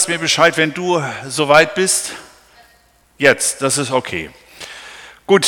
Mir Bescheid, wenn du soweit bist. Jetzt, das ist okay. Gut,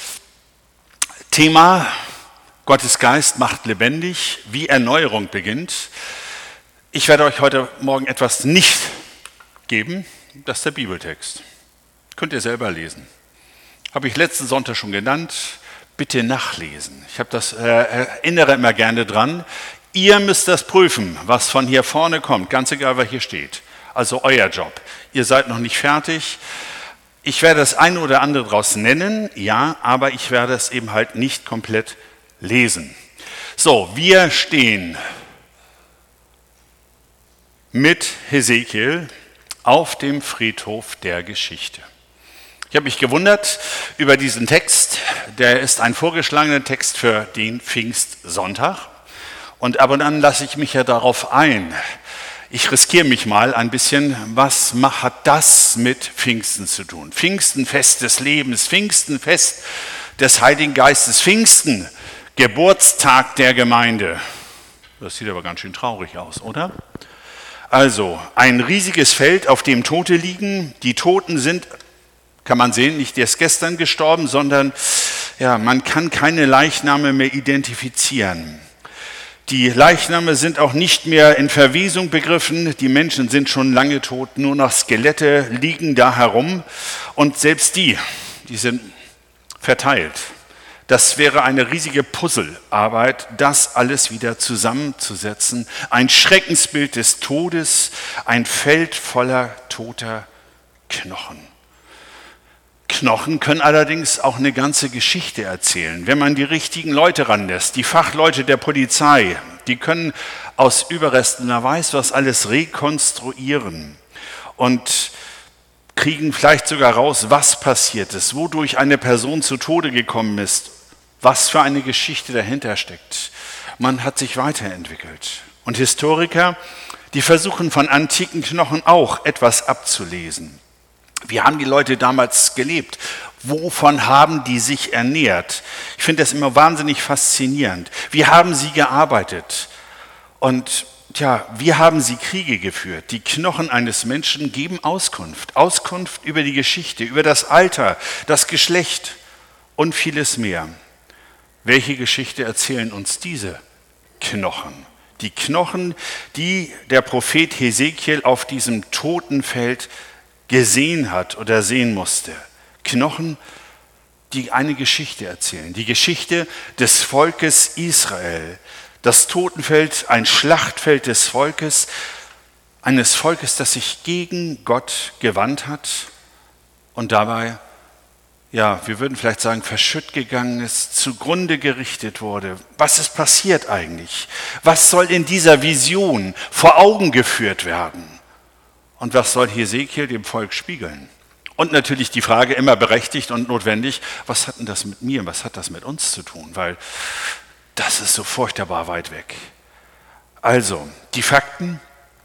Thema Gottes Geist macht lebendig, wie Erneuerung beginnt. Ich werde euch heute Morgen etwas nicht geben, das ist der Bibeltext. Könnt ihr selber lesen. Habe ich letzten Sonntag schon genannt, bitte nachlesen. Ich habe das erinnere immer gerne dran. Ihr müsst das prüfen, was von hier vorne kommt, ganz egal, wer hier steht. Also euer Job. Ihr seid noch nicht fertig. Ich werde das eine oder andere daraus nennen, ja, aber ich werde es eben halt nicht komplett lesen. So, wir stehen mit Hesekiel auf dem Friedhof der Geschichte. Ich habe mich gewundert über diesen Text. Der ist ein vorgeschlagener Text für den Pfingstsonntag. Und ab und an lasse ich mich ja darauf ein. Ich riskiere mich mal ein bisschen, was hat das mit Pfingsten zu tun? Pfingsten, Fest des Lebens, Pfingsten, Fest des Heiligen Geistes, Pfingsten, Geburtstag der Gemeinde. Das sieht aber ganz schön traurig aus, oder? Also, ein riesiges Feld, auf dem Tote liegen. Die Toten sind, kann man sehen, nicht erst gestern gestorben, sondern ja, man kann keine Leichname mehr identifizieren. Die Leichname sind auch nicht mehr in Verwesung begriffen, die Menschen sind schon lange tot, nur noch Skelette liegen da herum und selbst die sind verteilt. Das wäre eine riesige Puzzlearbeit, das alles wieder zusammenzusetzen. Ein Schreckensbild des Todes, ein Feld voller toter Knochen. Knochen können allerdings auch eine ganze Geschichte erzählen. Wenn man die richtigen Leute ranlässt, die Fachleute der Polizei, die können aus Überresten, wer weiß was alles, rekonstruieren und kriegen vielleicht sogar raus, was passiert ist, wodurch eine Person zu Tode gekommen ist, was für eine Geschichte dahinter steckt. Man hat sich weiterentwickelt. Und Historiker, die versuchen von antiken Knochen auch etwas abzulesen. Wie haben die Leute damals gelebt? Wovon haben die sich ernährt? Ich finde das immer wahnsinnig faszinierend. Wie haben sie gearbeitet? Und wie haben sie Kriege geführt? Die Knochen eines Menschen geben Auskunft. Auskunft über die Geschichte, über das Alter, das Geschlecht und vieles mehr. Welche Geschichte erzählen uns diese Knochen? Die Knochen, die der Prophet Hesekiel auf diesem Totenfeld gesehen hat oder sehen musste. Knochen, die eine Geschichte erzählen. Die Geschichte des Volkes Israel. Das Totenfeld, ein Schlachtfeld des Volkes, eines Volkes, das sich gegen Gott gewandt hat und dabei, wir würden vielleicht sagen, verschütt gegangen ist, zugrunde gerichtet wurde. Was ist passiert eigentlich? Was soll in dieser Vision vor Augen geführt werden? Und was soll Hesekiel dem Volk spiegeln? Und natürlich die Frage, immer berechtigt und notwendig, was hat denn das mit mir, was hat das mit uns zu tun? Weil das ist so furchtbar weit weg. Also, die Fakten,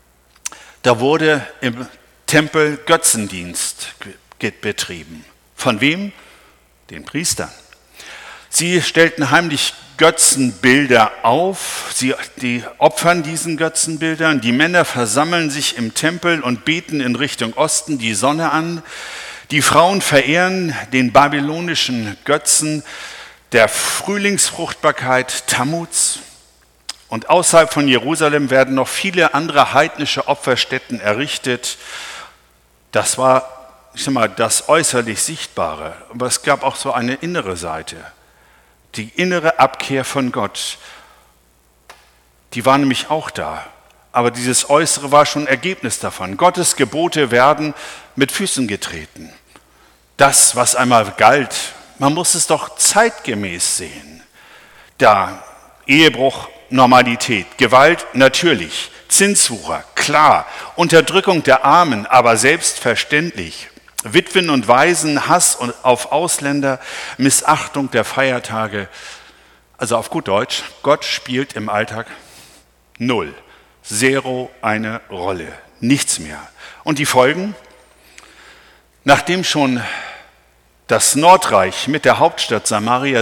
da wurde im Tempel Götzendienst betrieben. Von wem? Den Priestern. Sie stellten heimlich Götzenbilder auf, die opfern diesen Götzenbildern, die Männer versammeln sich im Tempel und beten in Richtung Osten die Sonne an, die Frauen verehren den babylonischen Götzen der Frühlingsfruchtbarkeit Tammuz und außerhalb von Jerusalem werden noch viele andere heidnische Opferstätten errichtet. Das war, das äußerlich Sichtbare, aber es gab auch so eine innere Seite. Die innere Abkehr von Gott, die war nämlich auch da. Aber dieses Äußere war schon Ergebnis davon. Gottes Gebote werden mit Füßen getreten. Das, was einmal galt, man muss es doch zeitgemäß sehen. Da Ehebruch, Normalität, Gewalt, natürlich, Zinswucher, klar, Unterdrückung der Armen, aber selbstverständlich. Witwen und Waisen, Hass auf Ausländer, Missachtung der Feiertage. Also auf gut Deutsch, Gott spielt im Alltag null, zero eine Rolle, nichts mehr. Und die Folgen? Nachdem schon das Nordreich mit der Hauptstadt Samaria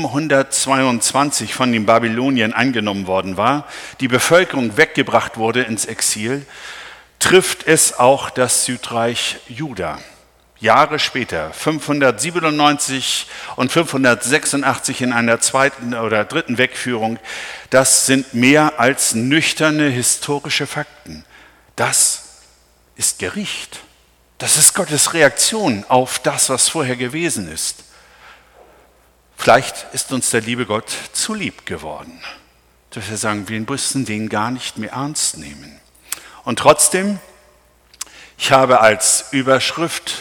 722 von den Babyloniern eingenommen worden war, die Bevölkerung weggebracht wurde ins Exil, trifft es auch das Südreich Juda. Jahre später, 597 und 586 in einer zweiten oder dritten Wegführung, das sind mehr als nüchterne historische Fakten. Das ist Gericht. Das ist Gottes Reaktion auf das, was vorher gewesen ist. Vielleicht ist uns der liebe Gott zu lieb geworden, dass wir sagen, wir müssen den gar nicht mehr ernst nehmen. Und trotzdem, ich habe als Überschrift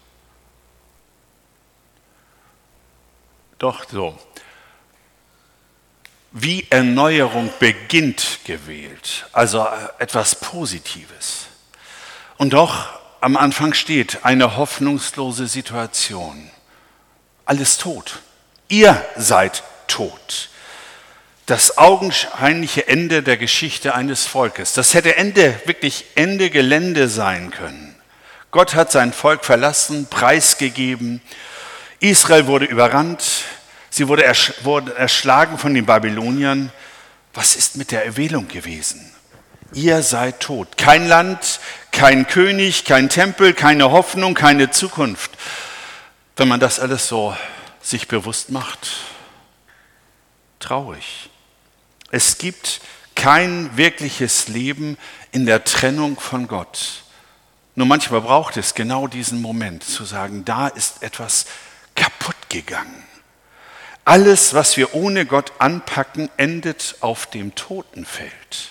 wie Erneuerung beginnt gewählt, also etwas Positives. Und doch am Anfang steht eine hoffnungslose Situation. Alles tot. Ihr seid tot. Das augenscheinliche Ende der Geschichte eines Volkes. Das hätte wirklich Ende Gelände sein können. Gott hat sein Volk verlassen, preisgegeben. Israel wurde überrannt. Sie wurde erschlagen von den Babyloniern. Was ist mit der Erwählung gewesen? Ihr seid tot. Kein Land, kein König, kein Tempel, keine Hoffnung, keine Zukunft. Wenn man das alles so sich bewusst macht, traurig. Es gibt kein wirkliches Leben in der Trennung von Gott. Nur manchmal braucht es genau diesen Moment, zu sagen, da ist etwas kaputt gegangen. Alles, was wir ohne Gott anpacken, endet auf dem Totenfeld.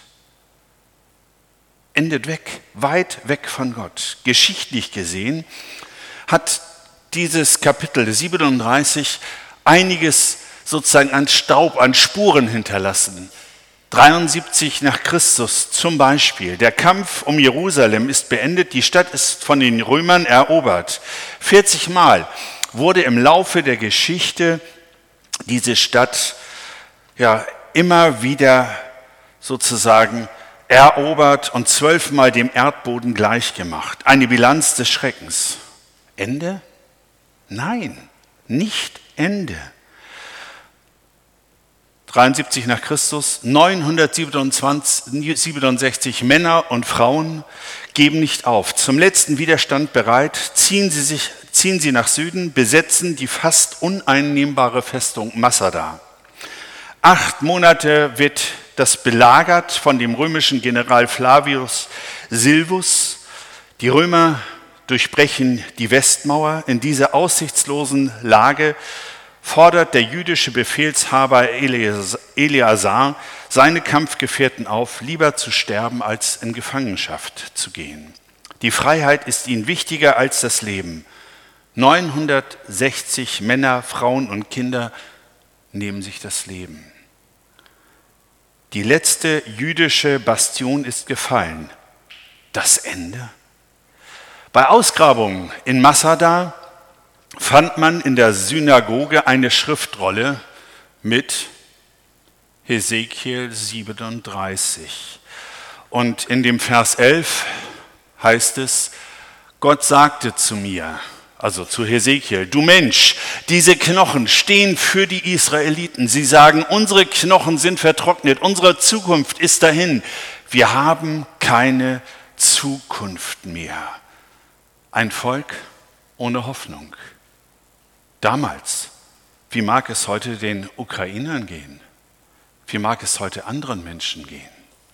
Endet weg, weit weg von Gott. Geschichtlich gesehen hat dieses Kapitel 37 einiges sozusagen an Staub, an Spuren hinterlassen. 73 nach Christus zum Beispiel. Der Kampf um Jerusalem ist beendet, die Stadt ist von den Römern erobert. 40 Mal wurde im Laufe der Geschichte diese Stadt immer wieder sozusagen erobert und 12 Mal dem Erdboden gleichgemacht. Eine Bilanz des Schreckens. Ende? Nein, nicht Ende. 73 nach Christus, 967 Männer und Frauen geben nicht auf. Zum letzten Widerstand bereit, ziehen sie nach Süden, besetzen die fast uneinnehmbare Festung Masada. 8 Monate wird das belagert von dem römischen General Flavius Silvus. Die Römer durchbrechen die Westmauer. In dieser aussichtslosen Lage fordert der jüdische Befehlshaber Eleazar seine Kampfgefährten auf, lieber zu sterben, als in Gefangenschaft zu gehen. Die Freiheit ist ihnen wichtiger als das Leben. 960 Männer, Frauen und Kinder nehmen sich das Leben. Die letzte jüdische Bastion ist gefallen. Das Ende? Bei Ausgrabungen in Masada fand man in der Synagoge eine Schriftrolle mit Hesekiel 37. Und in dem Vers 11 heißt es, Gott sagte zu mir, also zu Hesekiel, du Mensch, diese Knochen stehen für die Israeliten. Sie sagen, unsere Knochen sind vertrocknet, unsere Zukunft ist dahin. Wir haben keine Zukunft mehr. Ein Volk ohne Hoffnung. Damals, wie mag es heute den Ukrainern gehen? Wie mag es heute anderen Menschen gehen?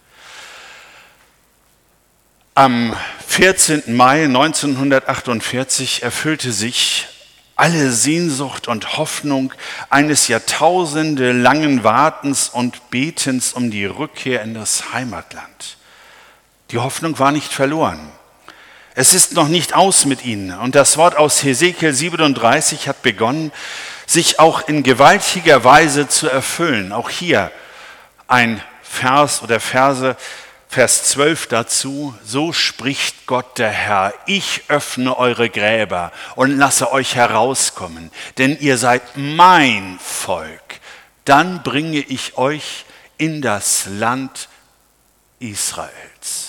Am 14. Mai 1948 erfüllte sich alle Sehnsucht und Hoffnung eines jahrtausendelangen Wartens und Betens um die Rückkehr in das Heimatland. Die Hoffnung war nicht verloren. Es ist noch nicht aus mit ihnen. Und das Wort aus Hesekiel 37 hat begonnen, sich auch in gewaltiger Weise zu erfüllen. Auch hier ein Vers oder Verse, Vers 12 dazu, so spricht Gott der Herr, ich öffne eure Gräber und lasse euch herauskommen, denn ihr seid mein Volk. Dann bringe ich euch in das Land Israels.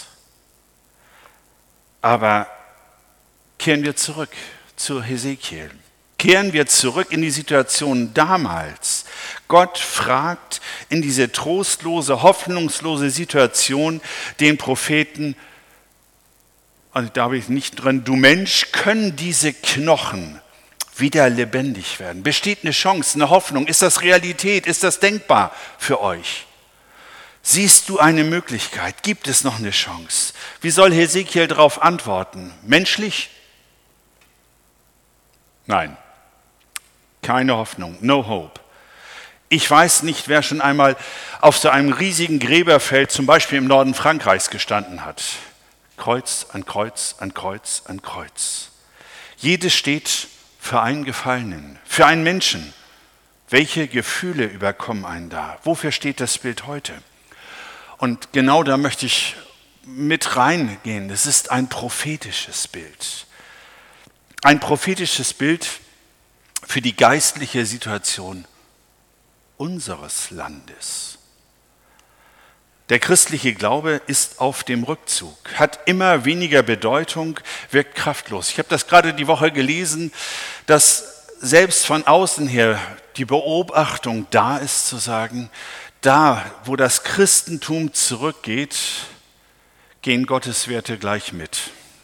Aber kehren wir zurück zu Hesekiel. Kehren wir zurück in die Situation damals. Gott fragt in diese trostlose, hoffnungslose Situation den Propheten, und da habe ich nicht drin, du Mensch, können diese Knochen wieder lebendig werden? Besteht eine Chance, eine Hoffnung? Ist das Realität? Ist das denkbar für euch? Siehst du eine Möglichkeit? Gibt es noch eine Chance? Wie soll Hesekiel darauf antworten? Menschlich? Nein, keine Hoffnung, no hope. Ich weiß nicht, wer schon einmal auf so einem riesigen Gräberfeld, zum Beispiel im Norden Frankreichs, gestanden hat. Kreuz an Kreuz an Kreuz an Kreuz. Jedes steht für einen Gefallenen, für einen Menschen. Welche Gefühle überkommen einen da? Wofür steht das Bild heute? Und genau da möchte ich mit reingehen. Es ist ein prophetisches Bild. Ein prophetisches Bild für die geistliche Situation unseres Landes. Der christliche Glaube ist auf dem Rückzug, hat immer weniger Bedeutung, wirkt kraftlos. Ich habe das gerade die Woche gelesen, dass selbst von außen her die Beobachtung da ist, zu sagen, da, wo das Christentum zurückgeht, gehen Gotteswerte gleich mit.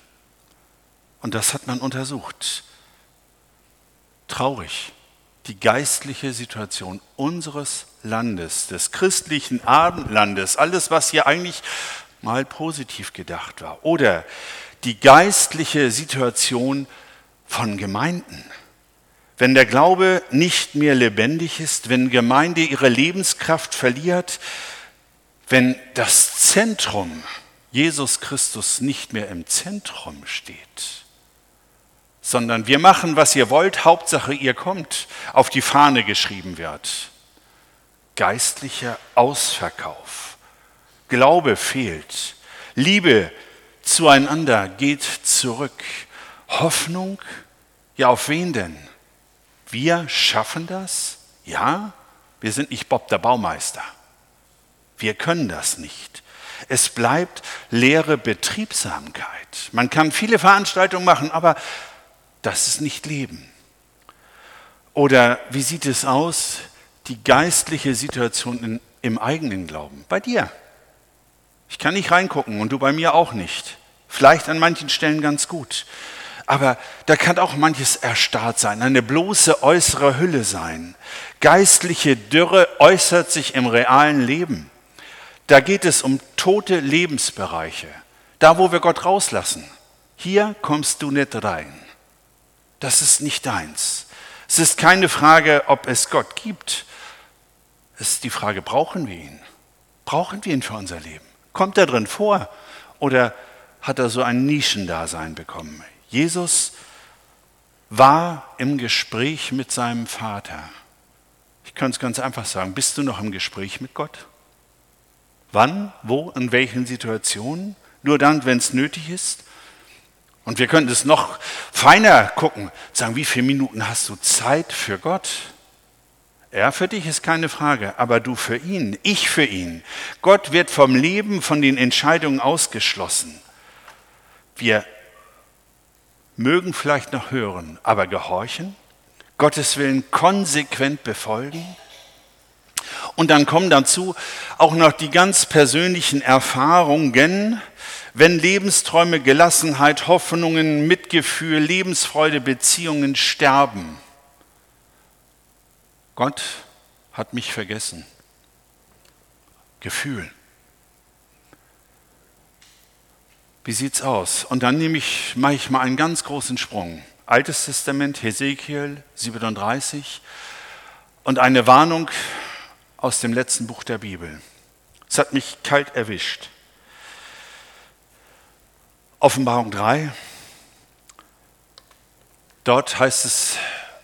Und das hat man untersucht. Traurig. Die geistliche Situation unseres Landes, des christlichen Abendlandes, alles, was hier eigentlich mal positiv gedacht war. Oder die geistliche Situation von Gemeinden. Wenn der Glaube nicht mehr lebendig ist, wenn Gemeinde ihre Lebenskraft verliert, wenn das Zentrum, Jesus Christus, nicht mehr im Zentrum steht, sondern wir machen, was ihr wollt, Hauptsache ihr kommt, auf die Fahne geschrieben wird. Geistlicher Ausverkauf. Glaube fehlt. Liebe zueinander geht zurück. Hoffnung? Ja, auf wen denn? Wir schaffen das? Ja, wir sind nicht Bob der Baumeister. Wir können das nicht. Es bleibt leere Betriebsamkeit. Man kann viele Veranstaltungen machen, aber das ist nicht Leben. Oder wie sieht es aus, die geistliche Situation im eigenen Glauben? Bei dir. Ich kann nicht reingucken und du bei mir auch nicht. Vielleicht an manchen Stellen ganz gut. Aber da kann auch manches erstarrt sein, eine bloße äußere Hülle sein. Geistliche Dürre äußert sich im realen Leben. Da geht es um tote Lebensbereiche. Da, wo wir Gott rauslassen. Hier kommst du nicht rein. Das ist nicht deins. Es ist keine Frage, ob es Gott gibt. Es ist die Frage, brauchen wir ihn? Brauchen wir ihn für unser Leben? Kommt er drin vor oder hat er so ein Nischendasein bekommen? Jesus war im Gespräch mit seinem Vater. Ich kann es ganz einfach sagen, bist du noch im Gespräch mit Gott? Wann, wo, in welchen Situationen? Nur dann, wenn es nötig ist? Und wir könnten es noch feiner gucken, sagen, wie viele Minuten hast du Zeit für Gott? Er für dich ist keine Frage, aber du für ihn, ich für ihn. Gott wird vom Leben, von den Entscheidungen ausgeschlossen. Wir mögen vielleicht noch hören, aber gehorchen, Gottes Willen konsequent befolgen. Und dann kommen dazu auch noch die ganz persönlichen Erfahrungen, wenn Lebensträume, Gelassenheit, Hoffnungen, Mitgefühl, Lebensfreude, Beziehungen sterben. Gott hat mich vergessen. Gefühl. Wie sieht's aus? Und dann mache ich mal einen ganz großen Sprung. Altes Testament, Hesekiel 37 und eine Warnung aus dem letzten Buch der Bibel. Es hat mich kalt erwischt. Offenbarung 3, dort heißt es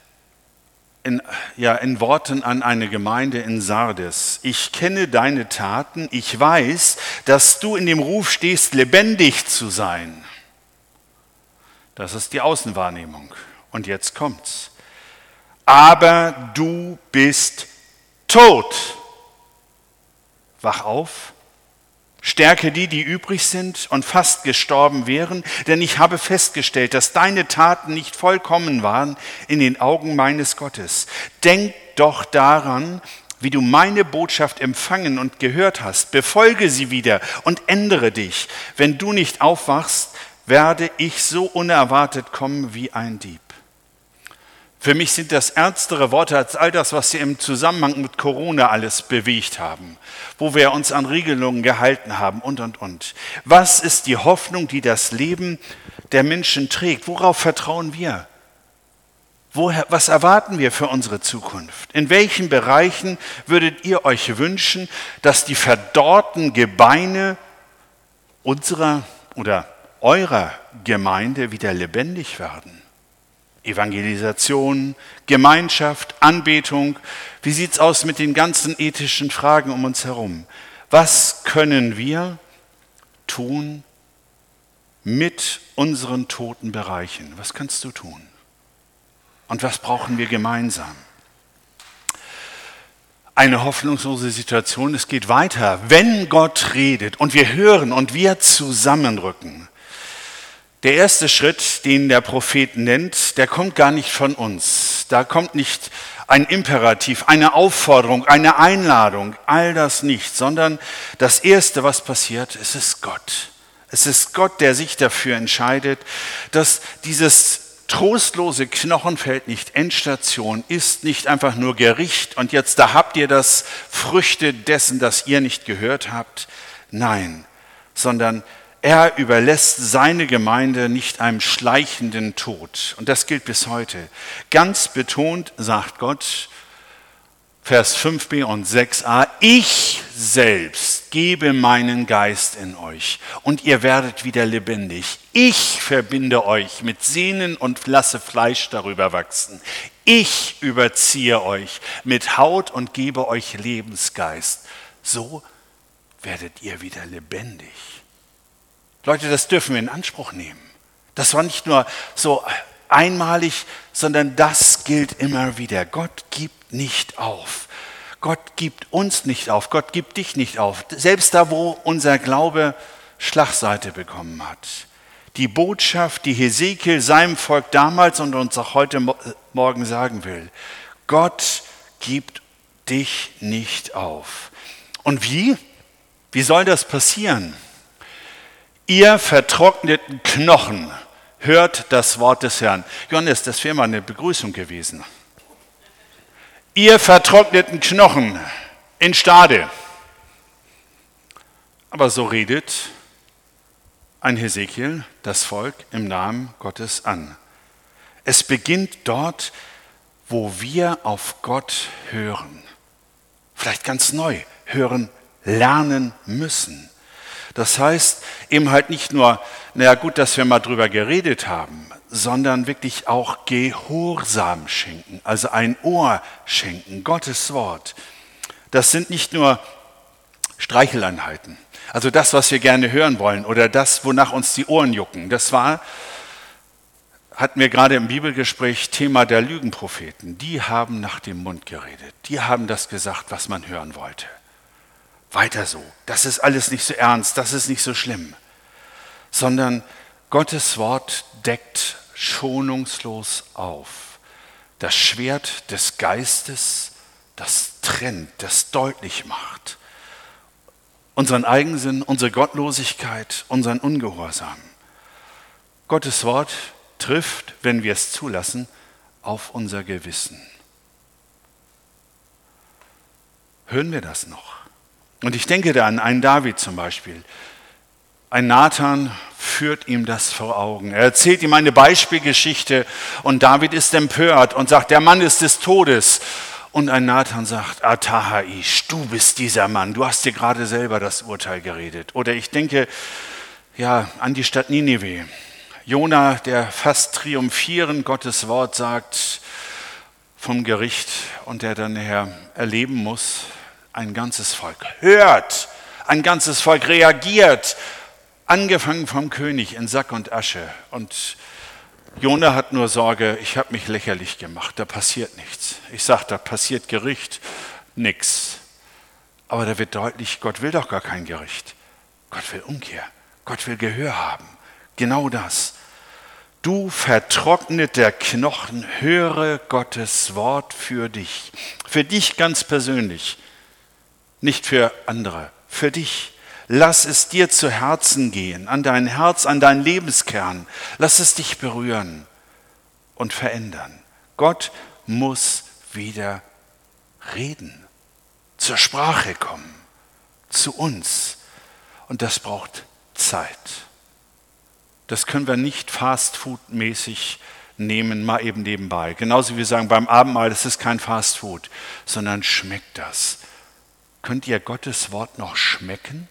in Worten an eine Gemeinde in Sardes: Ich kenne deine Taten, ich weiß, dass du in dem Ruf stehst, lebendig zu sein. Das ist die Außenwahrnehmung. Und jetzt kommt's. Aber du bist tot. Wach auf. Stärke die, die übrig sind und fast gestorben wären, denn ich habe festgestellt, dass deine Taten nicht vollkommen waren in den Augen meines Gottes. Denk doch daran, wie du meine Botschaft empfangen und gehört hast. Befolge sie wieder und ändere dich. Wenn du nicht aufwachst, werde ich so unerwartet kommen wie ein Dieb. Für mich sind das ernstere Worte als all das, was Sie im Zusammenhang mit Corona alles bewegt haben, wo wir uns an Regelungen gehalten haben und. Was ist die Hoffnung, die das Leben der Menschen trägt? Worauf vertrauen wir? Was erwarten wir für unsere Zukunft? In welchen Bereichen würdet ihr euch wünschen, dass die verdorrten Gebeine unserer oder eurer Gemeinde wieder lebendig werden? Evangelisation, Gemeinschaft, Anbetung. Wie sieht es aus mit den ganzen ethischen Fragen um uns herum? Was können wir tun mit unseren toten Bereichen? Was kannst du tun? Und was brauchen wir gemeinsam? Eine hoffnungslose Situation, es geht weiter. Wenn Gott redet und wir hören und wir zusammenrücken, der erste Schritt, den der Prophet nennt, der kommt gar nicht von uns. Da kommt nicht ein Imperativ, eine Aufforderung, eine Einladung, all das nicht, sondern das Erste, was passiert, es ist Gott. Es ist Gott, der sich dafür entscheidet, dass dieses trostlose Knochenfeld nicht Endstation ist, nicht einfach nur Gericht und jetzt da habt ihr das, Früchte dessen, das ihr nicht gehört habt. Nein, sondern er überlässt seine Gemeinde nicht einem schleichenden Tod. Und das gilt bis heute. Ganz betont sagt Gott, Vers 5b und 6a, ich selbst gebe meinen Geist in euch und ihr werdet wieder lebendig. Ich verbinde euch mit Sehnen und lasse Fleisch darüber wachsen. Ich überziehe euch mit Haut und gebe euch Lebensgeist. So werdet ihr wieder lebendig. Leute, das dürfen wir in Anspruch nehmen. Das war nicht nur so einmalig, sondern das gilt immer wieder. Gott gibt nicht auf. Gott gibt uns nicht auf. Gott gibt dich nicht auf. Selbst da, wo unser Glaube Schlagseite bekommen hat. Die Botschaft, die Hesekiel seinem Volk damals und uns auch heute Morgen sagen will. Gott gibt dich nicht auf. Und wie? Wie soll das passieren? Ihr vertrockneten Knochen, hört das Wort des Herrn. Johannes, das wäre mal eine Begrüßung gewesen. Ihr vertrockneten Knochen in Stade. Aber so redet ein Hesekiel das Volk im Namen Gottes an. Es beginnt dort, wo wir auf Gott hören. Vielleicht ganz neu hören, lernen müssen. Das heißt eben halt nicht nur, naja gut, dass wir mal drüber geredet haben, sondern wirklich auch Gehorsam schenken, also ein Ohr schenken, Gottes Wort. Das sind nicht nur Streicheleinheiten, also das, was wir gerne hören wollen oder das, wonach uns die Ohren jucken. Das hatten wir gerade im Bibelgespräch, Thema der Lügenpropheten. Die haben nach dem Mund geredet, die haben das gesagt, was man hören wollte. Weiter so, das ist alles nicht so ernst, das ist nicht so schlimm, sondern Gottes Wort deckt schonungslos auf. Das Schwert des Geistes, das trennt, das deutlich macht. Unseren Eigensinn, unsere Gottlosigkeit, unseren Ungehorsam. Gottes Wort trifft, wenn wir es zulassen, auf unser Gewissen. Hören wir das noch? Und ich denke da an einen David zum Beispiel. Ein Nathan führt ihm das vor Augen. Er erzählt ihm eine Beispielgeschichte und David ist empört und sagt, der Mann ist des Todes. Und ein Nathan sagt, Atahaish, du bist dieser Mann, du hast dir gerade selber das Urteil geredet. Oder ich denke an die Stadt Ninive. Jona, der fast triumphierend Gottes Wort sagt vom Gericht und der dann nachher erleben muss, ein ganzes Volk hört, ein ganzes Volk reagiert, angefangen vom König in Sack und Asche. Und Jona hat nur Sorge, ich habe mich lächerlich gemacht, da passiert nichts. Ich sage, da passiert Gericht, nichts. Aber da wird deutlich, Gott will doch gar kein Gericht. Gott will Umkehr, Gott will Gehör haben. Genau das. Du vertrockneter Knochen, höre Gottes Wort für dich ganz persönlich. Nicht für andere, für dich. Lass es dir zu Herzen gehen, an dein Herz, an deinen Lebenskern. Lass es dich berühren und verändern. Gott muss wieder reden, zur Sprache kommen, zu uns. Und das braucht Zeit. Das können wir nicht fastfood-mäßig nehmen, mal eben nebenbei. Genauso wie wir sagen, beim Abendmahl, das ist kein Fastfood, sondern schmeckt das. Könnt ihr Gottes Wort noch schmecken?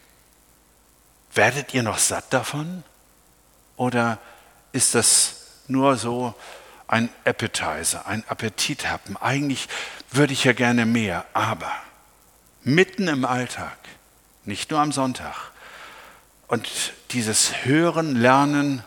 Werdet ihr noch satt davon? Oder ist das nur so ein Appetizer, ein Appetithappen? Eigentlich würde ich ja gerne mehr, aber mitten im Alltag, nicht nur am Sonntag, und dieses Hören, Lernen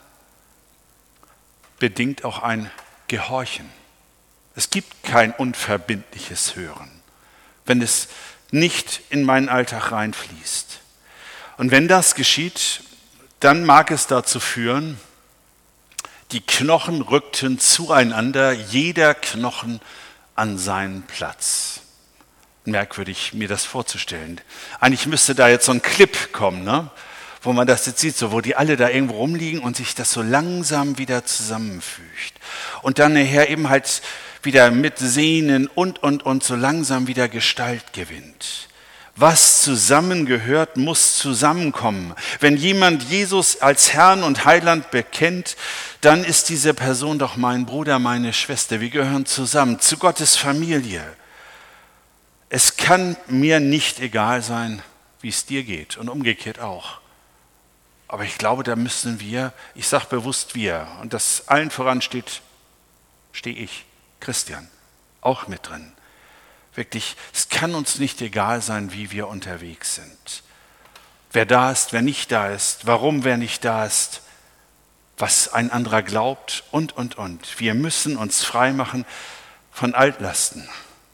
bedingt auch ein Gehorchen. Es gibt kein unverbindliches Hören, wenn es nicht in meinen Alltag reinfließt. Und wenn das geschieht, dann mag es dazu führen, die Knochen rückten zueinander, jeder Knochen an seinen Platz. Merkwürdig, mir das vorzustellen. Eigentlich müsste da jetzt so ein Clip kommen, ne? Wo man das jetzt sieht, so, wo die alle da irgendwo rumliegen und sich das so langsam wieder zusammenfügt. Und dann nachher eben halt wieder mit Sehnen und so langsam wieder Gestalt gewinnt. Was zusammengehört, muss zusammenkommen. Wenn jemand Jesus als Herrn und Heiland bekennt, dann ist diese Person doch mein Bruder, meine Schwester. Wir gehören zusammen zu Gottes Familie. Es kann mir nicht egal sein, wie es dir geht und umgekehrt auch. Aber ich glaube, da müssen wir, ich sage bewusst wir, und das allen voran stehe ich, Christian, auch mit drin. Wirklich, es kann uns nicht egal sein, wie wir unterwegs sind. Wer da ist, wer nicht da ist, warum wer nicht da ist, was ein anderer glaubt und. Wir müssen uns frei machen von Altlasten,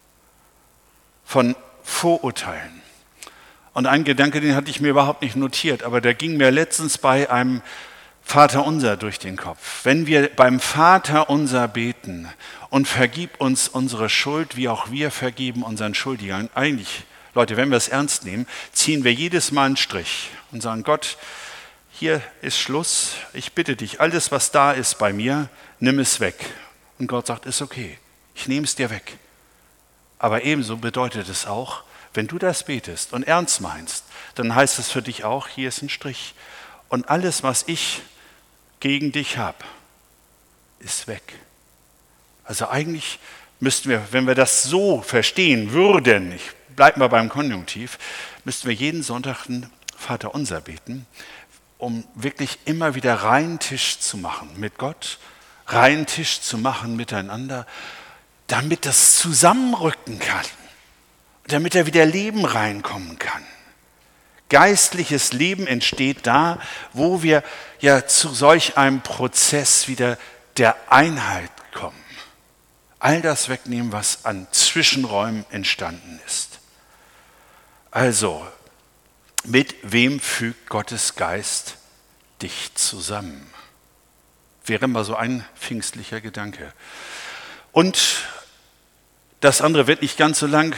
von Vorurteilen. Und ein Gedanke, den hatte ich mir überhaupt nicht notiert, aber der ging mir letztens bei einem Vaterunser durch den Kopf. Wenn wir beim Vaterunser beten und vergib uns unsere Schuld, wie auch wir vergeben unseren Schuldigern, eigentlich, Leute, wenn wir es ernst nehmen, ziehen wir jedes Mal einen Strich und sagen, Gott, hier ist Schluss, ich bitte dich, alles, was da ist bei mir, nimm es weg. Und Gott sagt, ist okay, ich nehme es dir weg. Aber ebenso bedeutet es auch, wenn du das betest und ernst meinst, dann heißt es für dich auch, hier ist ein Strich. Und alles, was ich gegen dich habe, ist weg. Also eigentlich müssten wir, wenn wir das so verstehen würden, ich bleibe mal beim Konjunktiv, müssten wir jeden Sonntag ein Vaterunser beten, um wirklich immer wieder reinen Tisch zu machen mit Gott, reinen Tisch zu machen miteinander, damit das zusammenrücken kann. Damit da wieder Leben reinkommen kann. Geistliches Leben entsteht da, wo wir ja zu solch einem Prozess wieder der Einheit kommen. All das wegnehmen, was an Zwischenräumen entstanden ist. Also, mit wem fügt Gottes Geist dich zusammen? Wäre mal so ein pfingstlicher Gedanke. Und das andere wird nicht ganz so lang.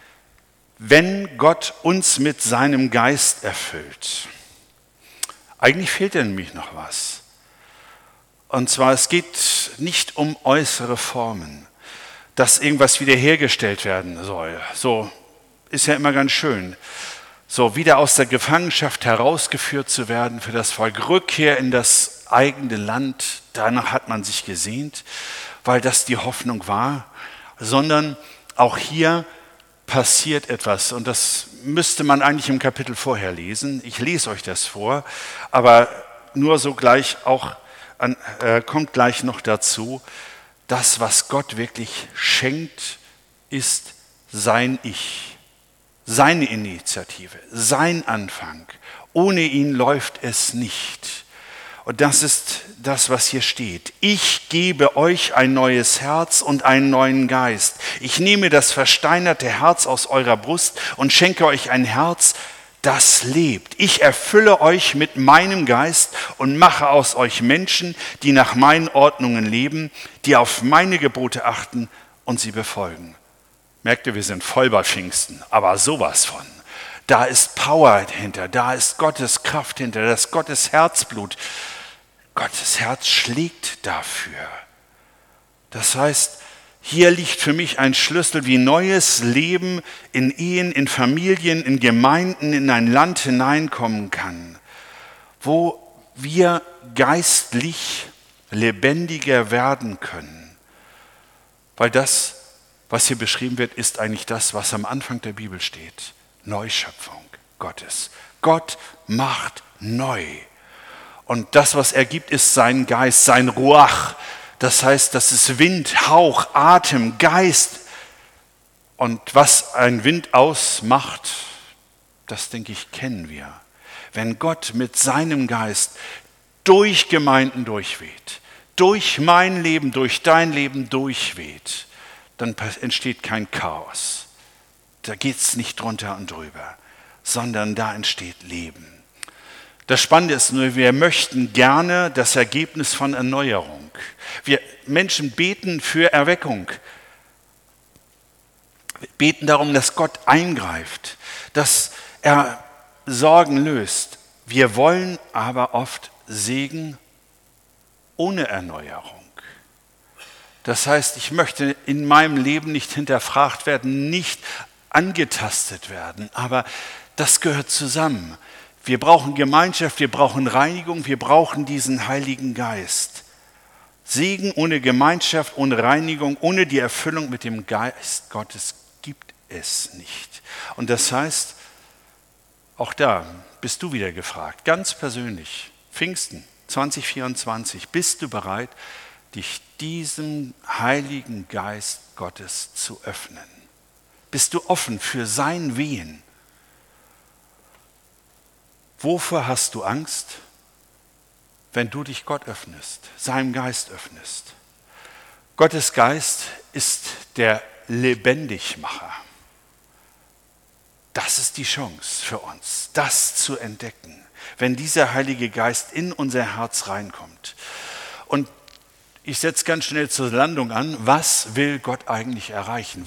Wenn Gott uns mit seinem Geist erfüllt. Eigentlich fehlt ja nämlich noch was. Und zwar, es geht nicht um äußere Formen, dass irgendwas wiederhergestellt werden soll. So ist ja immer ganz schön. So wieder aus der Gefangenschaft herausgeführt zu werden für das Volk. Rückkehr in das eigene Land, danach hat man sich gesehnt, weil das die Hoffnung war. Sondern auch hier passiert etwas und das müsste man eigentlich im Kapitel vorher lesen. Ich lese euch das vor, aber nur so gleich auch kommt gleich noch dazu, das, was Gott wirklich schenkt, ist sein Ich, seine Initiative, sein Anfang. Ohne ihn läuft es nicht. Und das ist das, was hier steht. Ich gebe euch ein neues Herz und einen neuen Geist. Ich nehme das versteinerte Herz aus eurer Brust und schenke euch ein Herz, das lebt. Ich erfülle euch mit meinem Geist und mache aus euch Menschen, die nach meinen Ordnungen leben, die auf meine Gebote achten und sie befolgen. Merkt ihr, wir sind voll bei Pfingsten, aber sowas von. Da ist Power hinter, da ist Gottes Kraft hinter, da ist Gottes Herzblut. Gottes Herz schlägt dafür. Das heißt, hier liegt für mich ein Schlüssel, wie neues Leben in Ehen, in Familien, in Gemeinden, in ein Land hineinkommen kann, wo wir geistlich lebendiger werden können. Weil das, was hier beschrieben wird, ist eigentlich das, was am Anfang der Bibel steht. Neuschöpfung Gottes. Gott macht neu. Und das, was er gibt, ist sein Geist, sein Ruach. Das heißt, das ist Wind, Hauch, Atem, Geist. Und was ein Wind ausmacht, das, denke ich, kennen wir. Wenn Gott mit seinem Geist durch Gemeinden durchweht, durch mein Leben, durch dein Leben durchweht, dann entsteht kein Chaos. Da geht es nicht drunter und drüber, sondern da entsteht Leben. Das Spannende ist nur, wir möchten gerne das Ergebnis von Erneuerung. Wir Menschen beten für Erweckung. Wir beten darum, dass Gott eingreift, dass er Sorgen löst. Wir wollen aber oft Segen ohne Erneuerung. Das heißt, ich möchte in meinem Leben nicht hinterfragt werden, nicht angetastet werden, aber das gehört zusammen. Wir brauchen Gemeinschaft, wir brauchen Reinigung, wir brauchen diesen Heiligen Geist. Segen ohne Gemeinschaft, ohne Reinigung, ohne die Erfüllung mit dem Geist Gottes gibt es nicht. Und das heißt, auch da bist du wieder gefragt, ganz persönlich, Pfingsten 2024, bist du bereit, dich diesem Heiligen Geist Gottes zu öffnen? Bist du offen für sein Wehen? Wovor hast du Angst, wenn du dich Gott öffnest, seinem Geist öffnest? Gottes Geist ist der Lebendigmacher. Das ist die Chance für uns, das zu entdecken, wenn dieser Heilige Geist in unser Herz reinkommt. Und ich setze ganz schnell zur Landung an, was will Gott eigentlich erreichen?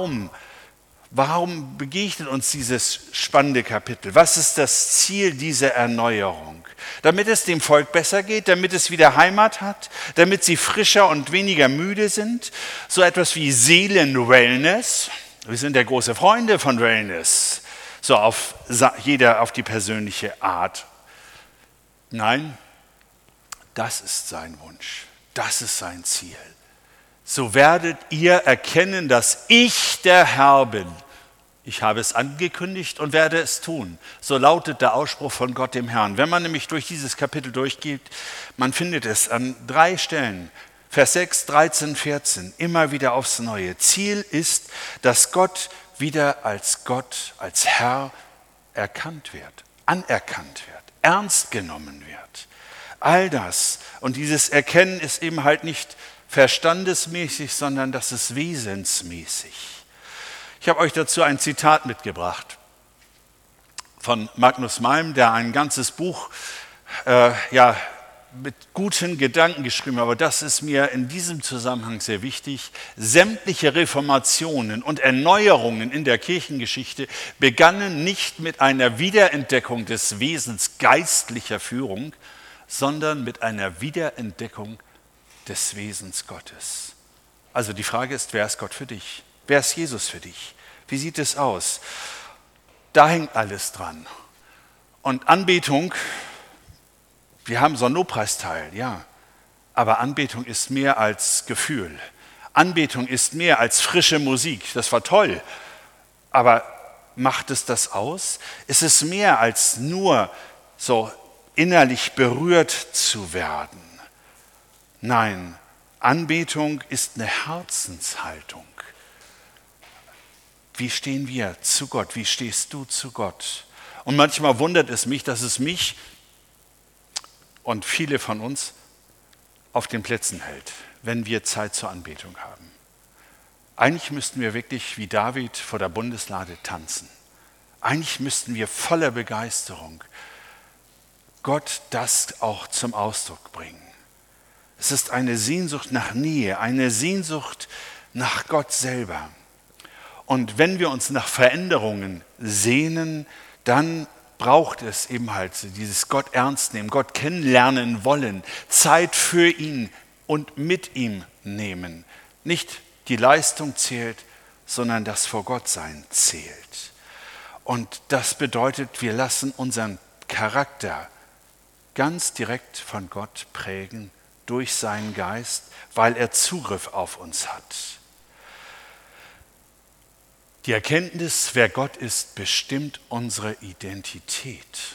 Warum begegnet uns dieses spannende Kapitel? Was ist das Ziel dieser Erneuerung? Damit es dem Volk besser geht, damit es wieder Heimat hat, damit sie frischer und weniger müde sind. So etwas wie Seelenwellness. Wir sind ja große Freunde von Wellness. So jeder auf die persönliche Art. Nein, das ist sein Wunsch. Das ist sein Ziel. So werdet ihr erkennen, dass ich der Herr bin. Ich habe es angekündigt und werde es tun. So lautet der Ausspruch von Gott dem Herrn. Wenn man nämlich durch dieses Kapitel durchgeht, man findet es an 3 Stellen, Vers 6, 13, 14, immer wieder aufs Neue. Ziel ist, dass Gott wieder als Gott, als Herr erkannt wird, anerkannt wird, ernst genommen wird. All das und dieses Erkennen ist eben halt nicht verstandesmäßig, sondern das ist wesensmäßig. Ich habe euch dazu ein Zitat mitgebracht von Magnus Malm, der ein ganzes Buch mit guten Gedanken geschrieben hat, aber das ist mir in diesem Zusammenhang sehr wichtig. Sämtliche Reformationen und Erneuerungen in der Kirchengeschichte begannen nicht mit einer Wiederentdeckung des Wesens geistlicher Führung, sondern mit einer Wiederentdeckung des Wesens Gottes. Also die Frage ist, wer ist Gott für dich? Wer ist Jesus für dich? Wie sieht es aus? Da hängt alles dran. Und Anbetung, wir haben so einen Lobpreisteil, ja, aber Anbetung ist mehr als Gefühl. Anbetung ist mehr als frische Musik. Das war toll, aber macht es das aus? Ist es mehr als nur so innerlich berührt zu werden? Nein, Anbetung ist eine Herzenshaltung. Wie stehen wir zu Gott? Wie stehst du zu Gott? Und manchmal wundert es mich, dass es mich und viele von uns auf den Plätzen hält, wenn wir Zeit zur Anbetung haben. Eigentlich müssten wir wirklich wie David vor der Bundeslade tanzen. Eigentlich müssten wir voller Begeisterung Gott das auch zum Ausdruck bringen. Es ist eine Sehnsucht nach Nähe, eine Sehnsucht nach Gott selber. Und wenn wir uns nach Veränderungen sehnen, dann braucht es eben halt dieses Gott ernst nehmen, Gott kennenlernen wollen, Zeit für ihn und mit ihm nehmen. Nicht die Leistung zählt, sondern das vor Gott sein zählt. Und das bedeutet, wir lassen unseren Charakter ganz direkt von Gott prägen durch seinen Geist, weil er Zugriff auf uns hat. Die Erkenntnis, wer Gott ist, bestimmt unsere Identität.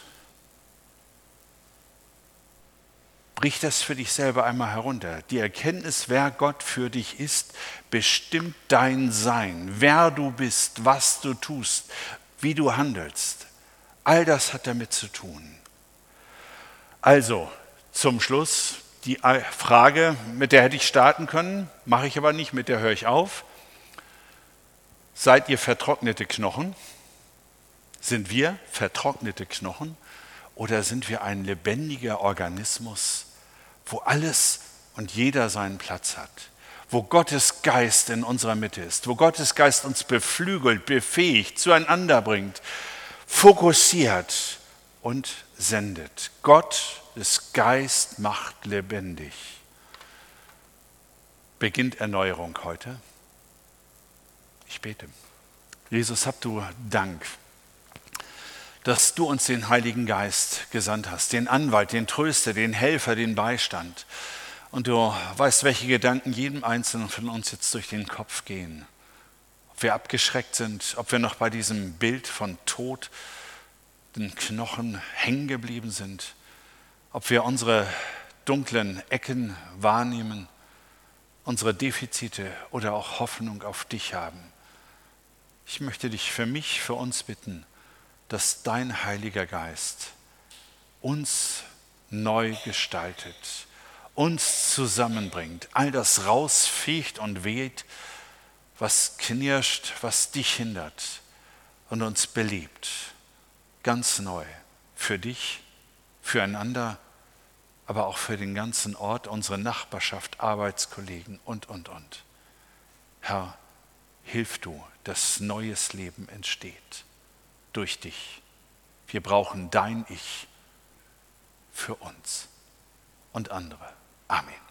Brich das für dich selber einmal herunter. Die Erkenntnis, wer Gott für dich ist, bestimmt dein Sein, wer du bist, was du tust, wie du handelst. All das hat damit zu tun. Also, zum Schluss die Frage, mit der hätte ich starten können, mache ich aber nicht, mit der höre ich auf. Seid ihr vertrocknete Knochen? Sind wir vertrocknete Knochen? Oder sind wir ein lebendiger Organismus, wo alles und jeder seinen Platz hat? Wo Gottes Geist in unserer Mitte ist, wo Gottes Geist uns beflügelt, befähigt, zueinander bringt, fokussiert und sendet. Gottes Geist macht lebendig. Beginnt Erneuerung heute? Ich bete. Jesus, hab du Dank, dass du uns den Heiligen Geist gesandt hast, den Anwalt, den Tröster, den Helfer, den Beistand. Und du weißt, welche Gedanken jedem Einzelnen von uns jetzt durch den Kopf gehen. Ob wir abgeschreckt sind, ob wir noch bei diesem Bild von Tod, den Knochen hängen geblieben sind, ob wir unsere dunklen Ecken wahrnehmen, unsere Defizite oder auch Hoffnung auf dich haben. Ich möchte dich für mich, für uns bitten, dass dein Heiliger Geist uns neu gestaltet, uns zusammenbringt, all das rausfegt und weht, was knirscht, was dich hindert und uns belebt, ganz neu, für dich, füreinander, aber auch für den ganzen Ort, unsere Nachbarschaft, Arbeitskollegen und. Herr, hilf du, dass neues Leben entsteht durch dich. Wir brauchen dein Ich für uns und andere. Amen.